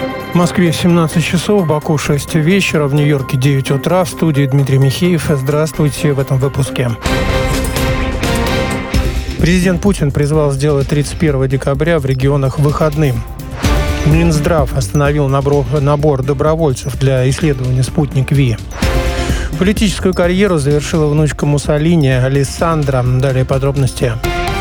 В Москве 17 часов, в Баку 6 вечера, в Нью-Йорке 9 утра. В студии Дмитрий Михеев. Здравствуйте в этом выпуске. Президент Путин призвал сделать 31 декабря в регионах выходным. Минздрав остановил набор добровольцев для исследования «Спутник Ви». Политическую карьеру завершила внучка Муссолини Алессандра. Далее подробности.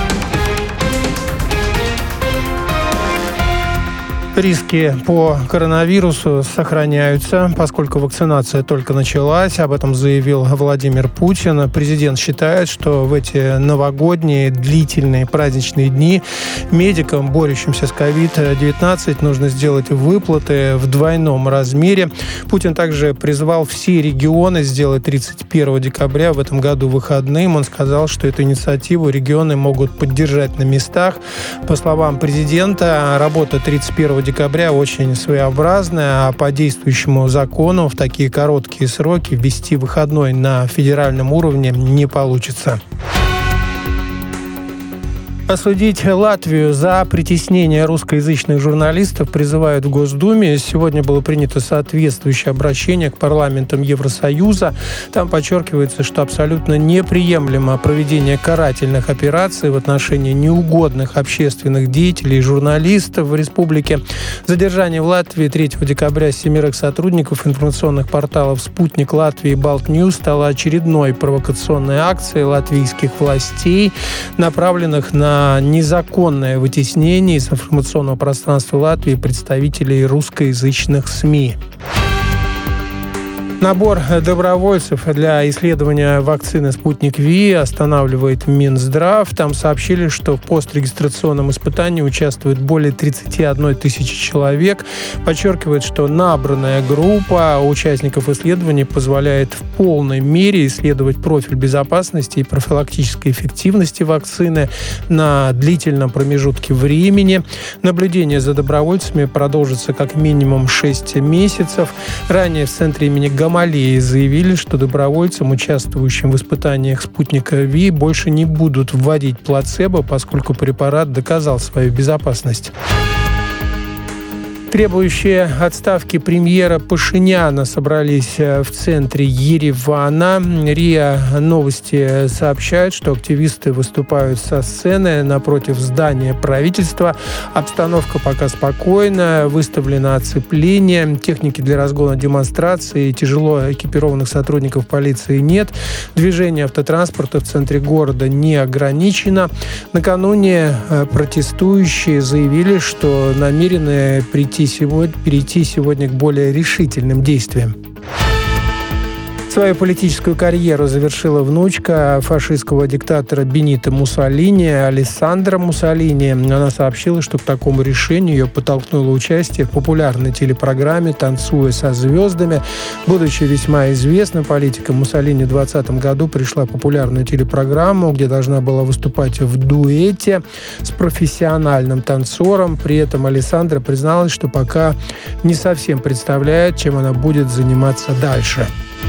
Риски по коронавирусу сохраняются, поскольку вакцинация только началась. Об этом заявил Владимир Путин. Президент считает, что в эти новогодние длительные праздничные дни медикам, борющимся с COVID-19, нужно сделать выплаты в двойном размере. Путин также призвал все регионы сделать 31 декабря в этом году выходным. Он сказал, что эту инициативу регионы могут поддержать на местах. По словам президента, работа 31 декабря очень своеобразная, а по действующему закону в такие короткие сроки ввести выходной на федеральном уровне не получится. Осудить Латвию за притеснение русскоязычных журналистов призывают в Госдуме. Сегодня было принято соответствующее обращение к парламентам Евросоюза. Там подчеркивается, что абсолютно неприемлемо проведение карательных операций в отношении неугодных общественных деятелей и журналистов в республике. Задержание в Латвии 3 декабря 7 сотрудников информационных порталов «Спутник Латвии» и «Балтньюз» стало очередной провокационной акцией латвийских властей, направленных на незаконное вытеснение из информационного пространства Латвии представителей русскоязычных СМИ. Набор добровольцев для исследования вакцины «Спутник Ви» останавливает Минздрав. Там сообщили, что в пострегистрационном испытании участвует более 31 тысячи человек. Подчеркивают, что набранная группа участников исследований позволяет в полной мере исследовать профиль безопасности и профилактической эффективности вакцины на длительном промежутке времени. Наблюдение за добровольцами продолжится как минимум 6 месяцев. Ранее в центре имени Гамалеи заявили, что добровольцам, участвующим в испытаниях «Спутника Ви», больше не будут вводить плацебо, поскольку препарат доказал свою безопасность. Требующие отставки премьера Пашиняна собрались в центре Еревана. РИА Новости сообщают, что активисты выступают со сцены напротив здания правительства. Обстановка пока спокойная, выставлено оцепление, техники для разгона демонстрации, тяжело экипированных сотрудников полиции нет. Движение автотранспорта в центре города не ограничено. Накануне протестующие заявили, что намерены перейти сегодня к более решительным действиям. Свою политическую карьеру завершила внучка фашистского диктатора Бенито Муссолини, Алессандра Муссолини. Она сообщила, что к такому решению ее подтолкнуло участие в популярной телепрограмме «Танцуя со звездами». Будучи весьма известным политиком, Муссолини в 2020 году пришла в популярную телепрограмму, где должна была выступать в дуэте с профессиональным танцором. При этом Алессандра призналась, что пока не совсем представляет, чем она будет заниматься дальше.